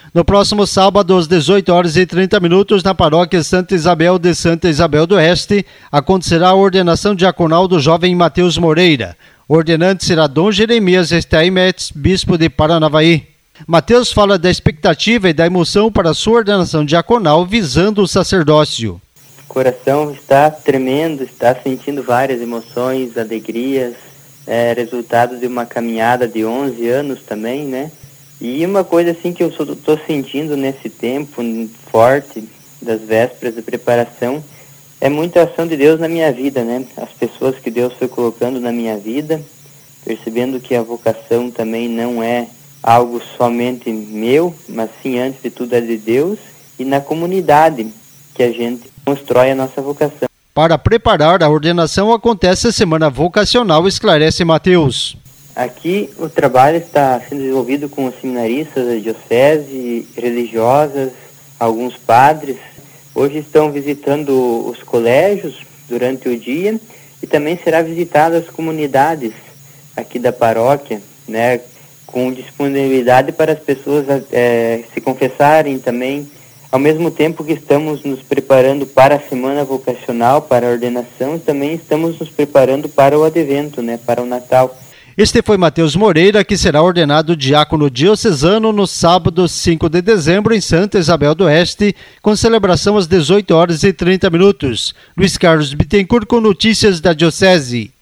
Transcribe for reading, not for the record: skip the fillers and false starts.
No próximo sábado, às 18 horas e 30 minutos, na paróquia Santa Isabel de Santa Isabel do Oeste, acontecerá a ordenação diaconal do jovem Matheus Moreira. O ordenante será Dom Jeremias Steinmetz, bispo de Paranavaí. Matheus fala da expectativa e da emoção para a sua ordenação diaconal visando o sacerdócio. O coração está tremendo, está sentindo várias emoções, alegrias, resultado de uma caminhada de 11 anos também, né? E uma coisa assim que eu estou sentindo nesse tempo forte das vésperas de preparação é muita ação de Deus na minha vida, né? As pessoas que Deus foi colocando na minha vida, percebendo que a vocação também não é algo somente meu, mas sim, antes de tudo, é de Deus, e na comunidade que a gente constrói a nossa vocação. Para preparar a ordenação acontece a Semana Vocacional, esclarece Matheus. Aqui o trabalho está sendo desenvolvido com os seminaristas da diocese, religiosas, alguns padres. Hoje estão visitando os colégios durante o dia e também será visitada as comunidades aqui da paróquia, né, com disponibilidade para as pessoas se confessarem também, ao mesmo tempo que estamos nos preparando para a Semana Vocacional, para a ordenação, e também estamos nos preparando para o advento, né, para o Natal. Este foi Matheus Moreira, que será ordenado diácono diocesano no sábado 5 de dezembro em Santa Isabel do Oeste, com celebração às 18 horas e 30 minutos. Luiz Carlos Bittencourt com notícias da Diocese.